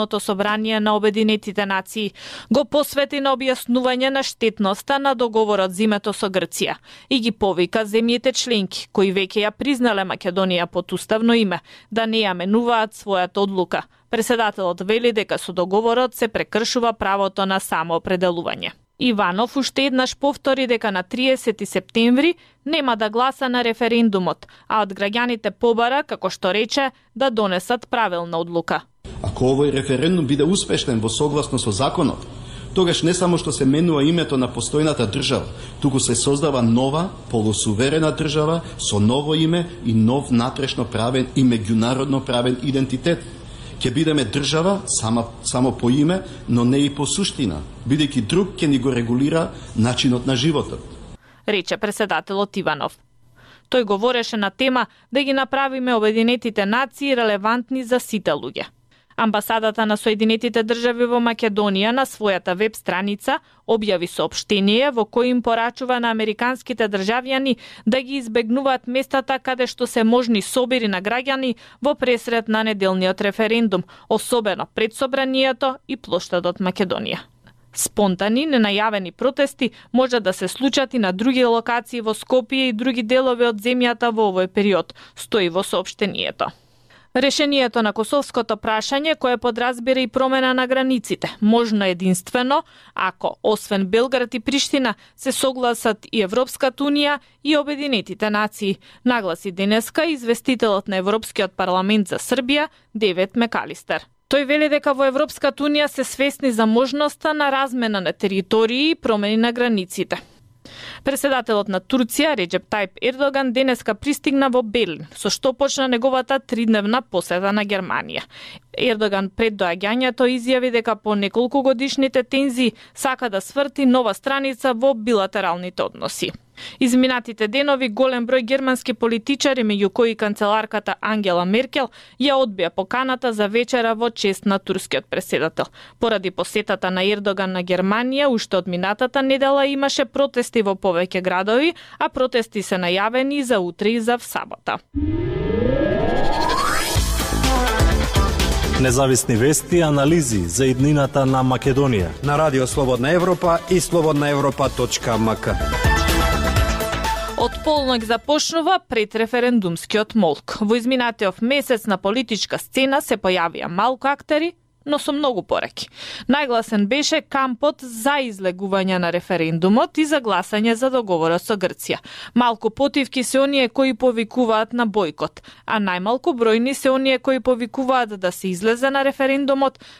собрание на Обединетите нации го посвети на објаснување на штетноста на договорот за името со Грција и ги повика земјите членки, кои веќе ја признале Македонија под уставно име, да не ја менуваат својата одлука. Преседателот вели дека со договорот се прекршува правото на самоопределување. Иванов уште еднаш повтори дека на 30 септември нема да гласа на референдумот, а од граѓаните побара, како што рече, да донесат правилна одлука. Ако овој референдум биде успешен во согласно со законот, тогаш не само што се менува името на постојната држава, туку се создава нова, полусуверена држава со ново име и нов натрешно правен и меѓународно правен идентитет. Ќе бидеме држава само по име, но не и по суштина, бидејќи друг ќе ни го регулира начинот на животот, рече преседателот Иванов. Тој говореше на тема да ги направиме Обединетите нации релевантни за сите луѓе. Амбасадата на Соединетите држави во Македонија на својата веб страница објави соопштение во кој им порачува на американските државјани да ги избегнуваат местата каде што се можни собири на граѓани во пресред на неделниот референдум, особено пред собранието и плоштадот Македонија. Спонтани, ненајавени протести може да се случат и на други локации во Скопје и други делови од земјата во овој период, стои во соопштението. Решението на косовското прашање, кое подразбира и промена на границите, можно единствено ако, освен Белград и Приштина, се согласат и Европската унија и Обединетите нации, нагласи денеска известителот на Европскиот парламент за Србија, Девет Мекалистер. Тој вели дека во Европската унија се свесни за можноста на размена на територии и промени на границите. Преседателот на Турција, Реджеп Тајп Ердоган, денеска пристигна во Берлин, со што почна неговата 3-дневна посета на Германија. Ердоган пред доаѓањето изјави дека по неколку годишните тензии сака да сврти нова страница во билатералните односи. Изминатите денови голем број германски политичари, меѓу кои канцеларката Ангела Меркел, ја одбија поканата за вечера во чест на турскиот преседател. Поради посетата на Ердоган на Германија, уште од минатата недела имаше протести во повеќе градови, а протести се најавени за утре и за сабота. Независни вести и анализи за иднината на Македонија на Радио Слободна Европа и slobodnaevropa.mk. Од полнок започнува предреферендумскиот молк. Во изминатиот месец на политичка сцена се појавија малку актери, но со многу пораки. Најгласен беше кампот за излегување на референдумот и за гласање за договорот со Грција. Малку потивки се оние кои повикуваат на бојкот, а најмалку бројни се оние кои повикуваат да се излезе на референдумот,